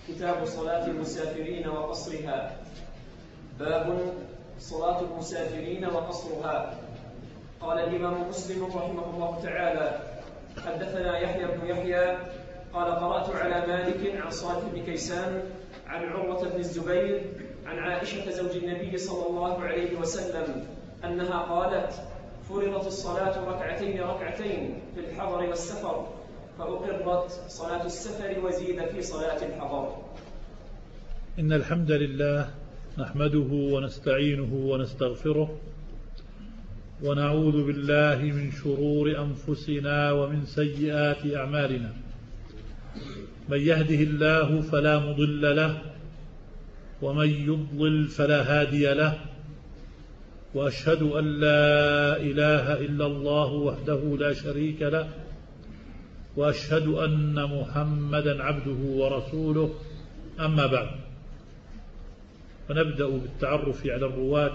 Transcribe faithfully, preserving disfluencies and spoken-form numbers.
كتاب صلاة المسافرين وقصرها. باب صلاة المسافرين وقصرها. قال الإمام مسلم رحمه الله تعالى: حدثنا يحيى بن يحيى قال قرأت على مالك عن صالح بن كيسان عن عروة بن الزبير عن عائشة زوج النبي صلى الله عليه وسلم أنها قالت: فرضت الصلاة ركعتين ركعتين في الحضر والسفر، فأقرت صلاة السفر وزيد في صلاة الحضر. إن الحمد لله نحمده ونستعينه ونستغفره، ونعوذ بالله من شرور أنفسنا ومن سيئات أعمالنا. من يهده الله فلا مضل له، ومن يضلل فلا هادي له، وأشهد أن لا إله إلا الله وحده لا شريك له، وأشهد أن محمدا عبده ورسوله. أما بعد، ونبدأ بالتعرف على الرواة